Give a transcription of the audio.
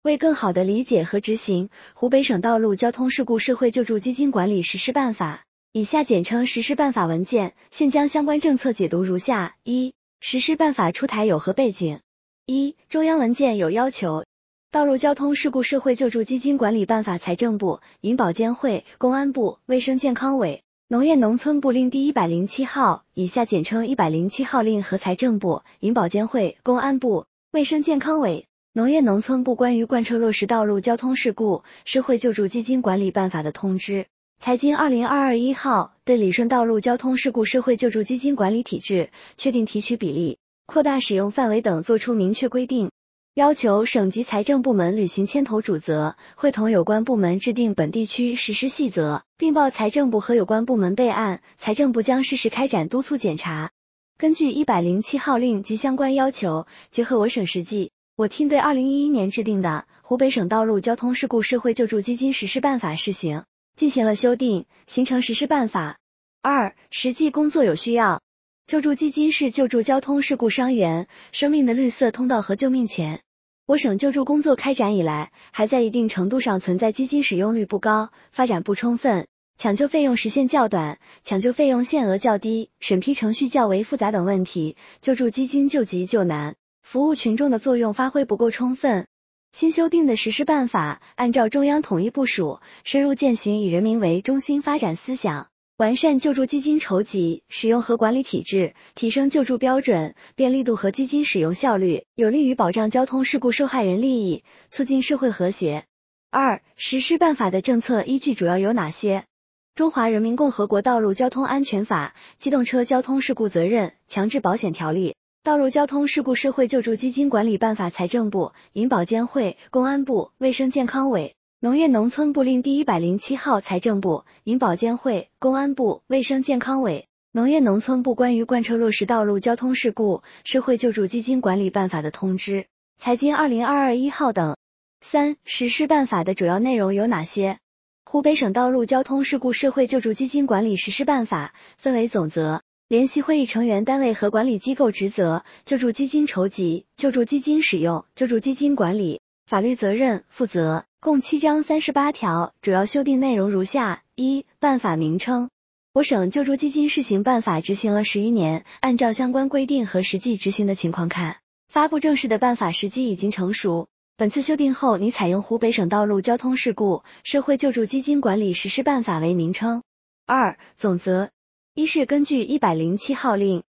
为更好地理解和执行湖北省道路交通事故社会救助基金管理实施办法（以下简称实施办法）文件，现将相关政策解读如下：一、实施办法出台有何背景？一、中央文件有要求，道路交通事故社会救助基金管理办法财政部、银保监会、公安部、卫生健康委、农业农村部令第107号（以下简称107号令）和财政部、银保监会、公安部、卫生健康委、农业农村部关于贯彻落实道路交通事故社会救助基金管理办法的通知财经2022-1号，对理顺道路交通事故社会救助基金管理体制、确定提取比例、扩大使用范围等作出明确规定，要求省级财政部门履行牵头主责，会同有关部门制定本地区实施细则，并报财政部和有关部门备案，财政部将适时开展督促检查。根据107号令及相关要求，结合我省实际，我厅对2011年制定的湖北省道路交通事故社会救助基金实施办法试行进行了修订，形成实施办法。二、实际工作有需要。救助基金是救助交通事故伤员生命的绿色通道和救命钱。我省救助工作开展以来，还在一定程度上存在基金使用率不高、发展不充分、抢救费用时限较短、抢救费用限额较低、审批程序较为复杂等问题，救助基金救急救难，服务群众的作用发挥不够充分。新修订的实施办法按照中央统一部署，深入践行以人民为中心发展思想，完善救助基金筹集、使用和管理体制，提升救助标准、便利度和基金使用效率，有利于保障交通事故受害人利益，促进社会和谐。二、实施办法的政策依据主要有哪些？中华人民共和国道路交通安全法、机动车交通事故责任强制保险条例、道路交通事故社会救助基金管理办法财政部、银保监会、公安部、卫生健康委、农业农村部令第107号财政部、银保监会、公安部、卫生健康委、农业农村部关于贯彻落实道路交通事故社会救助基金管理办法的通知财经2022-1号等。三、实施办法的主要内容有哪些？湖北省道路交通事故社会救助基金管理实施办法分为总则、联席会议成员单位和管理机构职责、救助基金筹集、救助基金使用、救助基金管理、法律责任、负责，共7章38条，主要修订内容如下：一、办法名称。我省救助基金试行办法执行了11年，按照相关规定和实际执行的情况看，发布正式的办法时机已经成熟。本次修订后，拟采用湖北省道路交通事故社会救助基金管理实施办法为名称。二、总则。一是根据107号令